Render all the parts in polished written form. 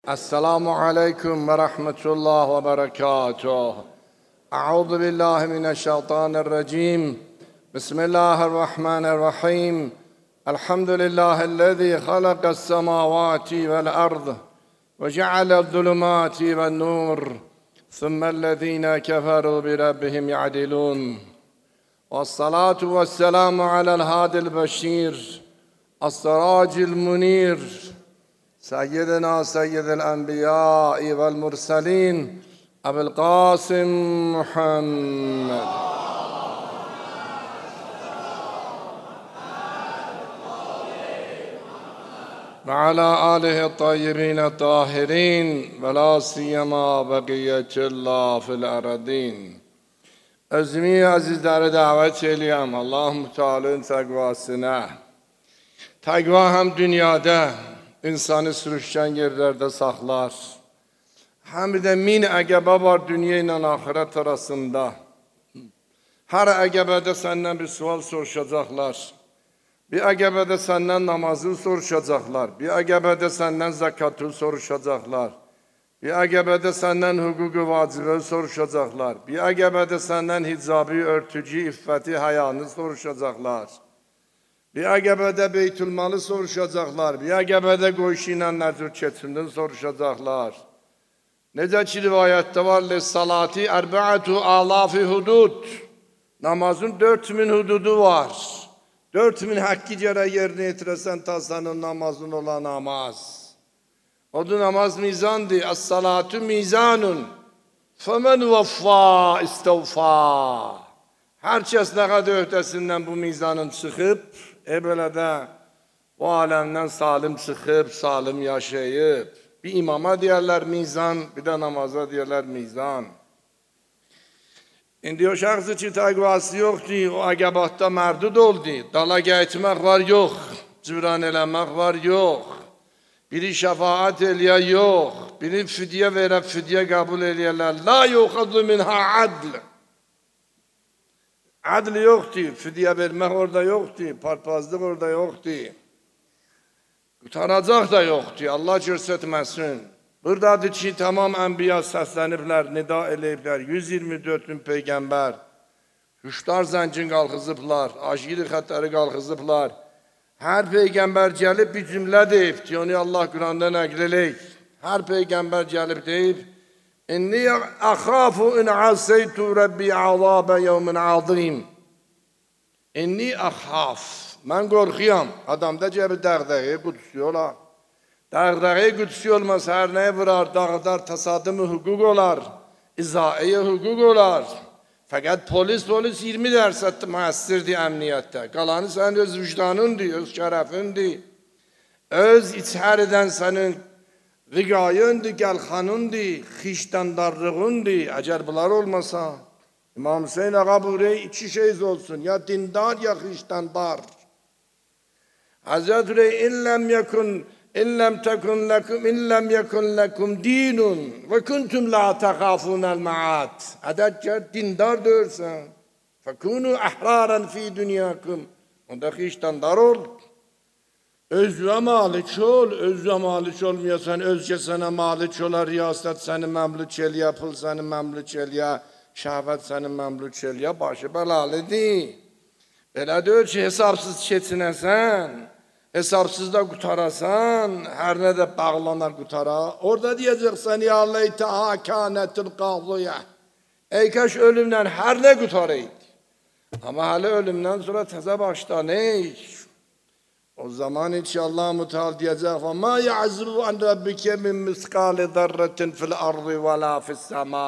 السلام عليكم ورحمة الله وبركاته. أعوذ بالله من الشيطان الرجيم. بسم الله الرحمن الرحيم. الحمد لله الذي خلق السماوات والأرض وجعل الظلمات والنور ثم الذين كفروا بربهم يعدلون. والصلاة والسلام على الهادي البشير السراج المنير سيدنا سيد الأنبياء والمرسلين أبي القاسم محمد وعلى آله الطيبين الطاهرين ولا سيما بقية الله في الأرضين. Özümü azizlere davet eyleyəm. Allah-u Teala'nın təqvasına. Təqva hem dünyada insanı sürüşkən yerlərdə saxlar. Həm də min əqəbə var dünya ilə axirət arasında. Hər əqəbədə səndən bir sual soruşacaqlar. Bir əqəbədə səndən namazını soruşacaqlar. Bir əqəbədə səndən zəkatı soruşacaqlar. Bir əqəbədə səndən hüququ vacibə soruşacaqlar. Bir əqəbədə səndən hicabı, örtücü, iffəti, həyanı soruşacaqlar. Bir əqəbədə beytülmalı soruşacaqlar. Bir əqəbədə qoyuşu ilə nəzir keçimdən soruşacaqlar. Necə ki rivayətdə var, salati ərbəətü alafi hudud. Namazın 4000 hududu var. 4000 hakkı gərək yerinə yetirəsən ta sənin namazın olan namaz. O da namaz mizandır. As-salatu mizanun. Fəmən vəffa istəvfa. Hər kəs nə qədər öhdəsindən bu mizanın çıxıb, belə də o aləmdən salim çıxıb, salim yaşayıb. Bir imama deyərlər mizan, bir də namaza deyərlər mizan. İndi o şəxsi ki, təqvası yoxdur, o əqəbatda mərdud oldu. Dala gəyitmək var, yox. Cibran eləmək var, yox. Biri şəfaat eləyə, yox. Biri fidyə verə, fidyə qəbul eləyərlər. La yuxadu minha adl. Adl yoxdur. Fidyə vermək orada yoxdur. Parpazlıq orada yoxdur. Qutaracaq da yoxdur. Allah göstərməsin. Buradadır ki, tamam ənbiya səsləniblər, nida eləyiblər. 124 bin peyğəmbər. Hüşdar zəncin qalxızıblar. Aşiri xətləri qalxızıblar. Hər peyğəmbər gəlib bir cümlə deyib. Onu Allah Quranda nəql eləyib. Hər peyğəmbər gəlib deyib. İnni əxafu in asaytu Rabbi azabə yevmin azim. İnni əxaf. Mən qorxuyam. Adamda cəbi dəğdəği qudüsü olar. Dəğdəği qudüsü olmasa hər nəyə vurar, dağdar, təsadümü hüquq olar. İzaiyə hüquq olar. Fəqət polis 20% müəssirdir əmniyyətdə. Qalanı sənin öz vicdanındır, öz şərəfindir. Öz içəridən sənin riqayındır, gəlxanındır, xişdəndarlığındır. Əgər bunlar olmasa, İmam Hüseyin ağa buraya iki şey olsun. Ya dindar, ya xişdəndar. Hazreti Rey, İlləm yekun lekum dinun və kuntum la təxafunəl ma'at. Ədəkkər dindar dörsən. Fəkunu əhrarən fi dünyakum. Onda xişdəndar ol. Özünə malik ol. Özünə malik olmayasan, özgə sənə malik olar. Riyasət səni məmlük eləyə, pul səni məmlük eləyə, şəhvət səni məmlük eləyə, başı bəlalıdır. Belə deyil ki, hesabsız keçinəsən. Hesabsız da qutarasan, hər nə də bağlana qutara. Orada deyəcəksən, ya leytəha kənətil qavliyə. Ey kəş ölümdən hər nə qutaraydı. Amma hələ ölümdən sonra təzə başlanır. O zaman inşallah Teala deyəcək, mə ya'zubu an rabbikə min misqali zərrətin fil ardı və la fis səma.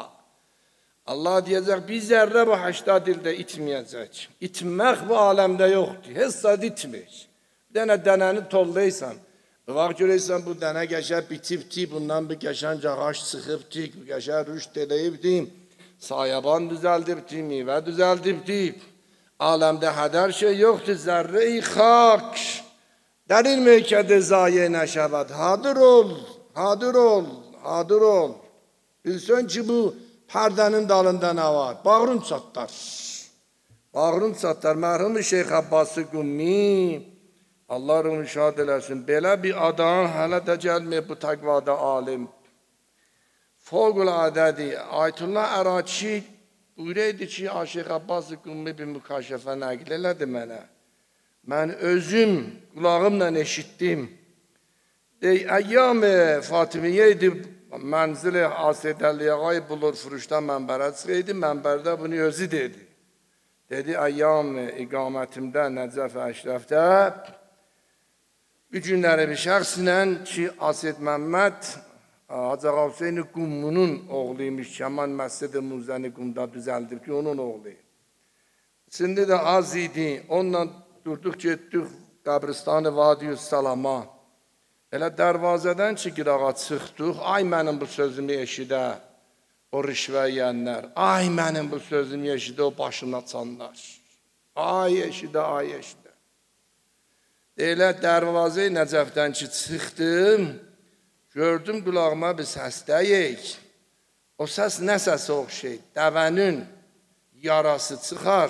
Allah deyəcək, bir zərrə bu 80 ildə itməyəcək. İtmək bu aləmdə yoxdur. Heç sad itmir. Dənəni tollaysan, vaxt görəysən bu dənə qəşər bitibdir, bundan bir qəşən ağac çıxıbdır, bir qəşər rüşd eləyibdir, sayaban düzəldibdir, meyvə düzəldibdir. Aləmdə hədər şey yoxdur, zərrə-i xak. Dərin mülkədə zayə nəşəvət. Hadır ol, hadır ol, hadır ol. Bilsən ki, bu pərdənin dalında nə var? Bağrın çatlar. Bağrın çatlar. Mərhum Şeyx Abbas-ı Qummi Allah ruhunu şad eləsin. Belə bir adam hələ də gəlməyib bu təqvada alim. Fövqələdədir. Ayətullah Əraki buyuraydı ki, Şeyx Abbas Qummi bir mükaşəfə nəql elədi mənə. Mən özüm qulağımla eşitdim. Əyyam Fatimiyyə idi, mənzili Asidəli Ağay bulur furuşdan mənbərə çıxıydı, mənbərdə bunu özü dedi. Dedi, əyyam iqamətimdə Nəcəf Əşrəfdə bir günləri bir şəxslə ki, Asid Məmməd Hacı Ağa Hüseyin Qummunun oğluymuş, Kəman Məscid-i Muzəni Qumda düzəldib ki, onun oğlu. Şimdi də az idi, onunla durduq, getdik qəbristanı Vadiyü Salama. Elə dərvazədən ki, qırağa çıxdıq, ay mənim bu sözümü eşidə, o rişvə yiyənlər, ay mənim bu sözümü eşidə, o başına çanlar. Ay eşidə, ay eşidə. Elə dərvazə-i Nəcəfdən ki, çıxdım, gördüm qulağıma bir səs deyik. O səs nə səsi oxşaydı? Dəvənin yarası çıxar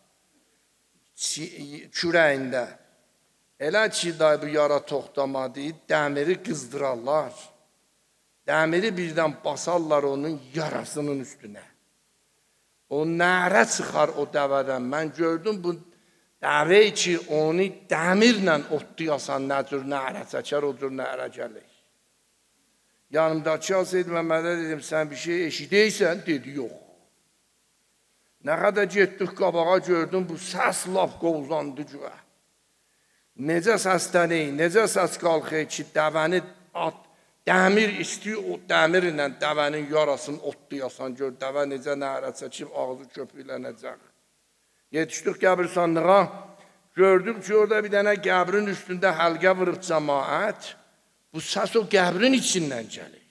kürəyində. Elə ki, bu yara toxtamadı, dəmiri qızdırarlar. Dəmiri birdən basarlar onun yarasının üstünə. O nərə çıxar o dəvədən. Mən gördüm bu dəvə ki, onu dəmirlə otlayasan, nə cür nərə çəkər, o cür nərə gəlir. Yanımdakı Asid Məmmədə dedim, sən bir şey eşidəysən? Dedi, yox. Nə qədər getdik qabağa gördüm, bu səs laf qovzandı güvə. Necə səslənək, necə səs qalxır ki, dəvəni dəmir istəyir, o dəmirlə dəvənin yarasını otlayasan, gör, dəvə necə nərə çəkib, ağzı köpüylənəcək. Yetişdik qəbirstanlığa, gördük ki, orada bir dənə qəbrin üstündə həlqə vırıb cəmaət, bu səs o qəbrin içindən gəlir.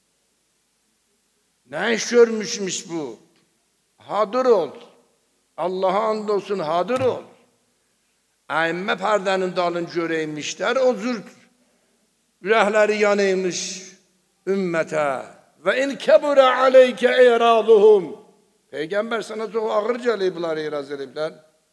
Nə iş görmüşmüş bu? Hadır ol. Allaha and olsun, hadır ol. Əyimmə pərdənin dalını görəymişlər, o cür ürəkləri yanıymış ümmətə. Və in kəburə aleykə eyraduhum. Peyğəmbər sana çox ağır gəlib, bunları iraz ediblər.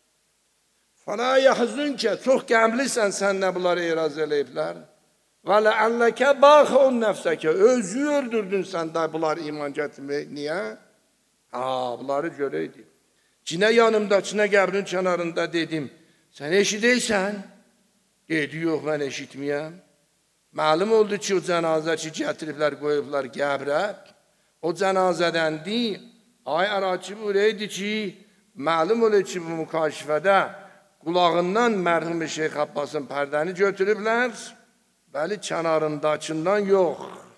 Fələ yəhzünkə, çox qəmlisən sən nə bunları iraz ediblər. Və ləəlləkə baxun nəfsəkə, özü öldürdün sən də bunlar iman gətirmək. Niyə? Bunları görəydik. Cinə yanımdakına qəbrin kənarında dedim, sən eşidəysən? Dedi, yox, mən eşitməyəm. Məlum oldu ki, o cənazə ki, gətiriblər, qoyublar qəbrə. O cənazədəndir. Ay Əraki buraydı ki, məlum olur ki, bu mükaşifədə qulağından mərhum Şeyx Abbasın pərdəni götürüblər. Bəli, kənarındakından yox.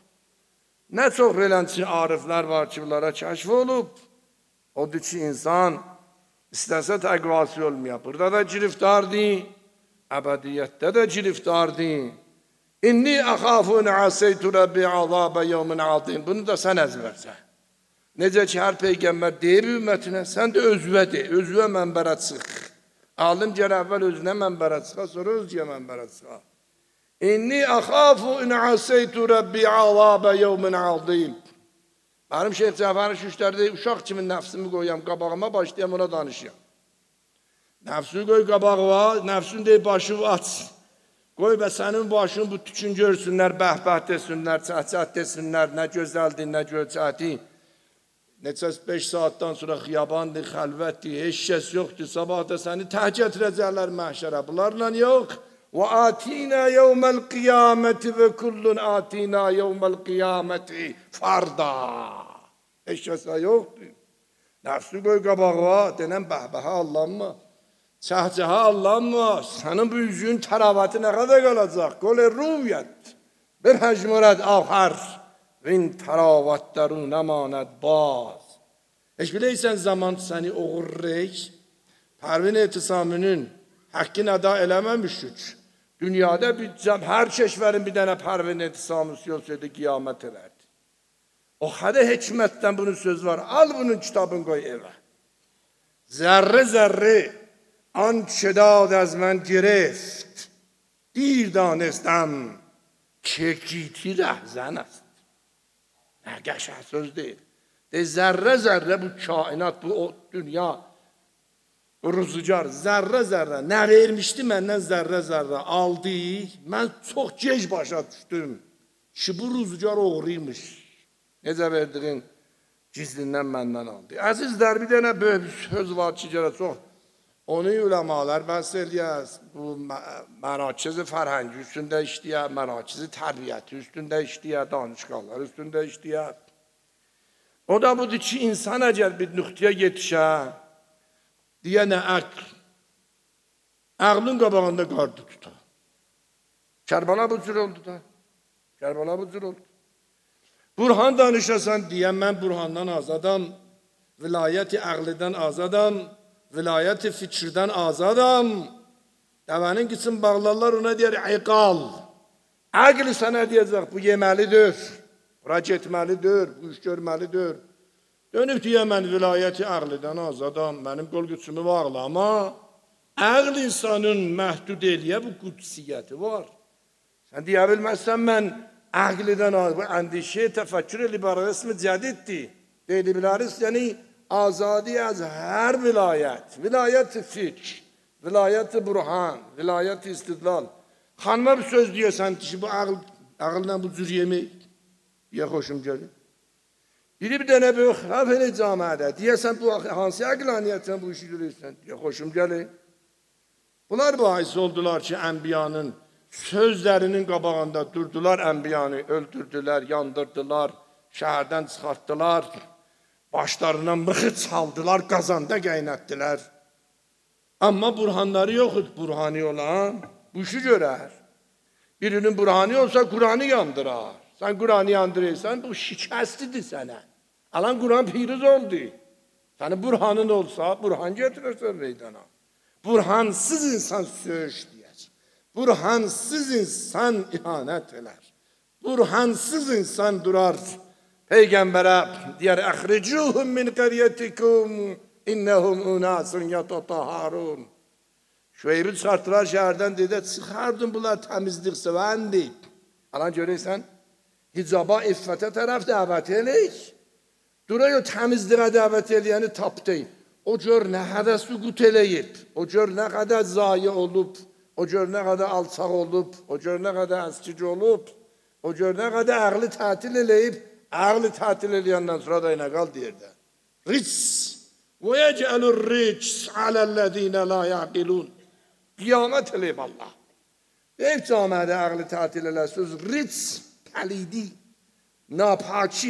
Nə çox belənçi ariflər var ki, bunlara kəşf olub. Odur ki, insan istəsə təqvası olmuyor. Burada da giriftardır, əbədiyyətdə də giriftardır. İnni əxafun əseytu Rabbi azabə yevmin azim. Bunu da sən əzvərsən. Necə ki, hər peyğəmbər deyib ümmətinə, sən də özvə de, özvə mənbərə çıx. Alim gəl əvvəl özünə mənbərə çıxa, sonra özgə mənbərə çıxa. İnni əxafu in əseytu Rabbi azabə yevmin azim. Mənim Şeyx Cəfəri Şüştərdə uşaq kimi nəfsimi qoyam, qabağıma başlayam, ona danışıyam. Nəfsini qoy qabağıma, nəfsin deyib başını aç. Qoy və sənin başını bu tükün görsünlər, bəhbət desinlər, çəhcət desinlər, nə gözəldir, nə gözəldir. Neçə 5 saatdan sonra xiyabandır, xəlvətdir, heç kəs yoxdur, sabah da səni təhk etirəcəklər məhşərə. Bunlarla yox. Və atina yevməl qiyaməti və kullun atina yevməl qiyaməti farda. Heç kəsə yoxdur. Nəfsi qoy qabağa, denən bəhbəhə allanma. Çəhcəhə allanma. Sənin bu üzüyün təravəti nə qədər qalacaq? Qol-i rüvyət. Bir həcmurət axar. Vin təravətləru nəmanət baz. Heç biləysən zaman səni oğurreyk, Pərvin etisamının haqqını əda eləməmişik. Dünyada hər keşvərin bir dənə Pərvin etisamısı yoxsaydı, qiyamət elərdi. O qədər hikmətdən bunun söz var. Al bunun kitabını qoy evə. Zərre zərre an şedad az mən گرفت دیر دانستم که گیتی رهزن است. Nə qəşəng söz deyil. Zərrə zərrə bu kainat, bu dünya O rüzgar zərrə nə vermişdi məndən zərrə aldı. Mən çox gec başa düşdüm ki bu rüzgar oğruymuş. Necə verdiğin gizlindən məndən aldı. Əzizlər, bir dənə böyük söz var ki, çox onu uləmalar bəhs eləyər. Bu mərakiz fərhəngi üstündə işləyər, mərakiz tərbiyyəti üstündə işləyər, danışqanlar üstündə işləyər. O da budur ki, insan əgər bir nöqtəyə yetişər, deyənə əql, əqlin qabağında qardı tutar. Kərbala bu cür oldu da, Kərbala bu cür oldu. Burhan danışasan deyən, mən Burhandan azadam, vilayəti əqlidən azadam, vilayəti fikirdən azadam. Dəvənin gitsin bağlarlar ona deyər, əqal. Əqli sənə deyəcək, bu yeməlidir, bura getməlidir, bu iş görməlidir. Dönüb deyər, mən vilayəti əqlidən azadam, mənim qol gücümü bağlı, amma əql insanın məhdud eləyə bu qudsiyyəti var. Sən deyə bilməzsən, mən əqlidən azadam, bu əndişə, təfəkkür liberalizmi cədiddir. Liberalizm, yəni azadi az hər vilayət, vilayət-i fikr, vilayət-i burhan, vilayət-i istidlal. Xanıma bir söz deyəsən ki, bu əqllə bu cür yemək, deyə xoşum gəlir. Biri bir dənə böyük xilaf elə camiədə, deyəsən bu hansı əqlə niyyətlə bu işi görürsən, deyə xoşum gəlir. Bunlar bahis oldular ki, ənbiyanın sözlərinin qabağında durdular, ənbiyanı öldürdülər, yandırdılar, şəhərdən çıxartdılar, başlarına mıxı çaldılar, qazanda qaynatdılar. Amma burhanları yoxdur, burhani olan bu işi görər. Birinin burhani olsa Kur'an'ı yandırar. Sen Kur'an'ı yandırırsan bu şikəstidir sənə. Alan Kur'an piriz oldu. Senin burhanın olsa burhan getirirsən meydana. Burhansız insan söğüş deyər. Burhansız insan ihanət elər. Burhansız insan durar. Peygamber'e diğer "Ahricuhum min qaryatikum innahum unasun yatataharun." Şüeyb'i çıkarttılar şehirden, dedi çıkardın bunlar temizlik sevendi. Alan görürsen hicaba, iffete taraf davet eləyik. Duruyor temizliğe davet eləyəni tapdı. O gör ne kadar sükut eləyib, o gör ne kadar zayi olup, o gör ne kadar alçaq olup, o gör ne kadar əskici olup, o gör ne kadar ağlı tatil eləyib. Ağlı tatil eləyəndən sonra da yine qal deyirdi. Rics. Ve yec'alur rics alellezine la yaqilun. Qiyamət eləyib Allah. Ev camiədə ağlı tatil eləsiniz. Rics, pəlidi, napaki,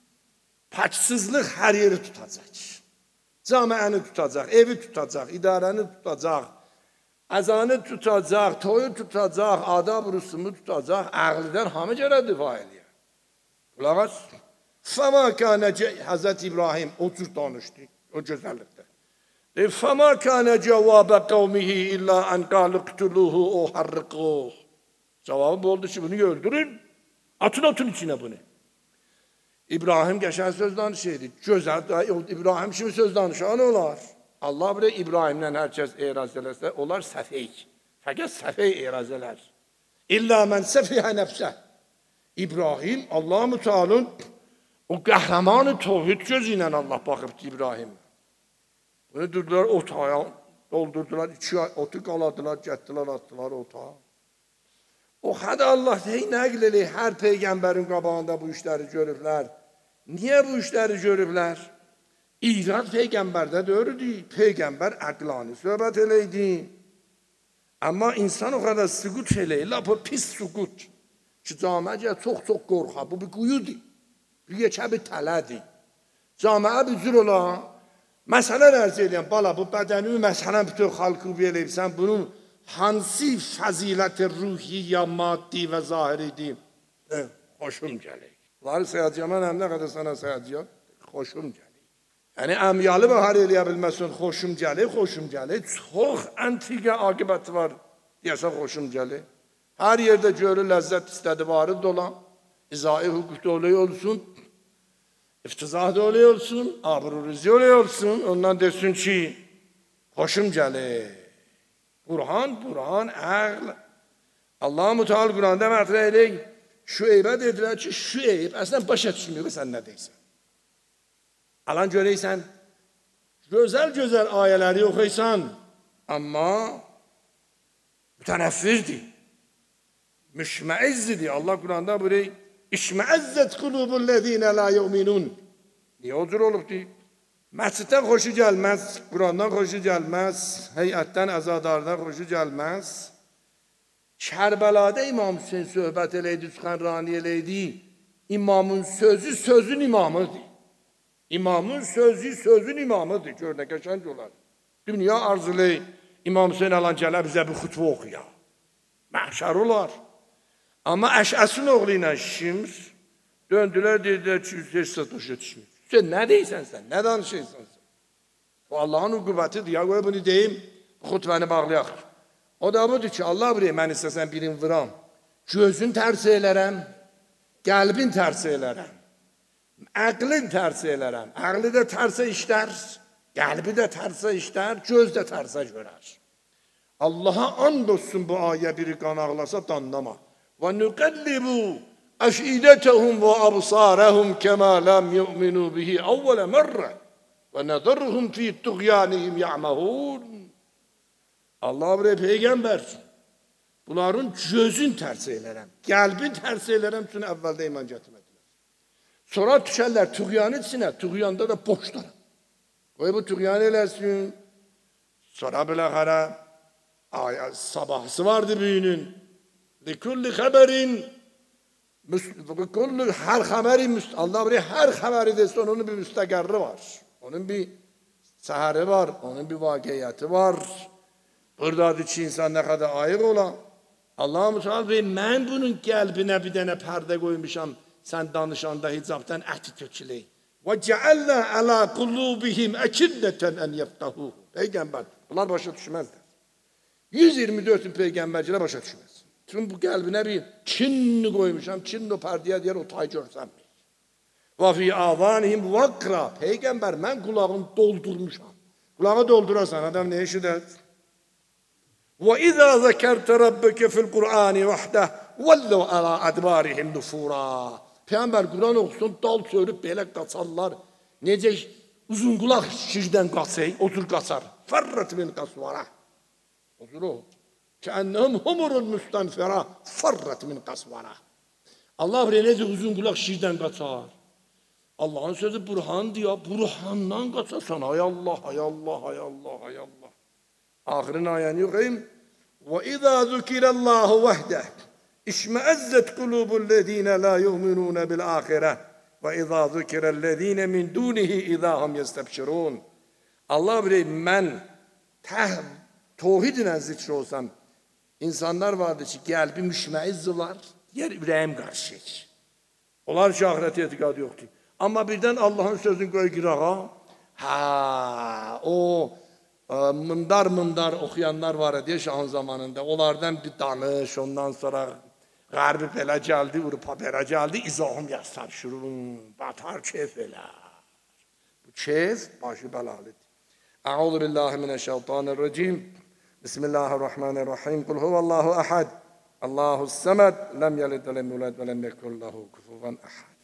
paksızlıq hər yeri tutacaq. Camiəni tutacaq, evi tutacaq, idarəni tutacaq, əzanı tutacaq, toyu tutacaq, adab rüsumu tutacaq. Ağlıdan hamı görə difa eləyir. Qulaq as. Fəma kânə Hazreti İbrahim o cür danışdı, o gözəllikdə. Fəma kânə cevabə qavmihi illa ən qalı qtuluhu o harriquh. Cevabı oldu ki bunu öldürün, atın içine bunu. İbrahim geçen söz danışıydı. Gözəl, İbrahim şimdi söz danışan olar. Allah bilir İbrahim'den herkes eraz eləsə, onlar səfey. Fəqət səfey eraz elər. İlla mən səfihə nəfsə. İbrahim, Allah-u Teala'nın o qəhrəmanı tevhid gözü ilə Allah baxıbdı İbrahim. Bunu durdular otağa, doldurdular, iki otu qaladılar, getdilər, atdılar otağa. O hədə Allah hey nəql eləyir, hər peyğəmbərin qabağında bu işləri görüblər. Niyə bu işləri görüblər? İrad peyğəmbərdə döyürdü, peyğəmbər əqlani söhbət eləydi. Amma insan o qədər sükut eləyir, bu pis sükut. Ki camiə çox qorxa, bu bir quyudur, bir yekə bir tələdir. Camiə bir cür ola, məsələ ərz eləyən, bala bu bədəni məsələn bütün xalqı eləyirsən, bunun hansı fəzilət ruhi ya maddi və zahiridir? Xoşum gəlir. Bunları sayacağım, mən nə qədər sana sayacağım, xoşum gəlir. Yəni əmyalı bahar eləyə bilməsin, xoşum gəlir. Çox əntiqə aqibəti var, deyəsən xoşum gəlir. Her yerde görür lezzet istedi varid olan, izai hukuk da oluyor olsun, iftizah da oluyor olsun, abru-rüzi oluyor olsun, ondan desin ki, hoşum gəlir. Burhan, əql. Allah-u Teala Kur'an'da mətrə eləyik, Şüeybə dedilər ki, Şüeyb, əslən başa düşmüyor ki, sən nə deysən. Alan görəysən, Güzel ayələri oxuysan, amma mütənəffirdir. Müşməizzidir. Allah Quranda buyuruyor, İşməəzzət qulubullezine la yu'minun. Niyə o cür olub deyib? Məsciddən xoşu gəlməz, Qurandan xoşu gəlməz, heyətdən, əzadardan xoşu gəlməz. Kərbəlada İmam Hüseyin söhbət eləydi, Sübhanrani eləydi. İmamın sözü sözün imamıdır. İmamın sözü sözün imamıdır. Gör nə qəşəng olar. Dünya arzulayır. İmam Hüseyin alan gələ bizə bir xutbə oxuya. Məhşər olar. Amma Əşəsin oğlu ilə Şims döndülər, dedilər ki, heç səs başa düşmür. Sen nə deyirsən sən? Nə danışırsan sən? O Allah'ın qüvvətidir. Ya qoy bunu deyim, xutbəni bağlayaq. O da budur ki, Allah buraya mən istəsən birini vuram. Gözün tərs elərəm, qəlbin tərs elərəm, əqlin tərs elərəm. Əqli də tərsə işlər, qəlbi də tərsə işlər, göz də tərsə görər. Allaha and olsun bu ayə biri qanaqlasa danlama. Və nüqəllibu أفئدتهم وأبصارهم كما لم يؤمنوا به أول مرة ونذرهم في طغيانهم يعمهون. Allah buraya peygamber. Bunların gözün tərs elərəm, qəlbin tərs elərəm üçün əvvəldə iman gətirmədilər. Sonra düşərlər tuğyanın içinə, tuğyanda da boşlar. Qoy bu tuğyan eləsin. Sonra biləxərə sabahısı vardı büyünün. Likulli xəbərin her haberi, Allah buraya her haberi desin, onun bir müstegarrı var. Onun bir seheri var, onun bir vakiyeti var. Buradadır ki, insan ne kadar ayık ola. Allah-u Teala Bey, mən bunun qəlbinə bir dənə pərdə qoymuşam, sən danışanda hicabdan əti töküley. Və cəəllə ələ qulubihim əkinnətən ən yəftahu. Peygamber, bunlar başa düşməzlər. 124 peygambercilə başa düşməz. Çünkü bu qəlbinə bir kinni koymuşam, kinni o pərdəyə deyər, o tay görsəm. Və fi azanihim vakra. Peygamber, mən kulağını doldurmuşam. Kulağı doldurarsan, adam ne eşidər? Və izə zəkərtə rabbəkə fil Qur'ani vəhdəh, vəlləv ələ ədbarihim nufura. Peygamber, Kur'an oxusun, dal çörüb belə qaçarlar. Necə uzun qulaq şirdən qaçay, otur qaçar. Fərrət min qasvara. Otur o. Kənnəhum humurun müstənfərə farrat min qasvara. Allah buraya necə uzun qulaq şirdən qaçar. Allah'ın sözü burhandır ya. Burhandan qaçarsan. Ay Allah, ay Allah, ay Allah, ay Allah. Axirin ayəni yoxayım. Və izə zükirəllahu vəhdəh işməəzzət qulubullezine la yu'minuna bil ahirə və izə zükirəllezine min dunihi izə hum yestəbşirun. Allah buraya mən tevhid ilə zikr olsam, İnsanlar vardı ki, qəlbi müşməizdirlər, yer ürəyim qarşıyır. Onlar ki, ahirət etiqadı yoxdur. Amma birdən Allah'ın sözünü qoy qırağa, o mındar oxuyanlar var idi şahın zamanında. Onlardan bir danış, ondan sonra qarbi belə gəldi, Avrupa belə gəldi, izahım yəstəbşirun, batar keyf elə. Bu keyf başı bəlalıdır. Əuzu billahi mineşşeytanirracim. Bismillahirrahmanirrahim. Kul huvallahu ahad. Allahus samad. Lem yelid ve lem yulad ve lem yekun lehu kufuven ahad.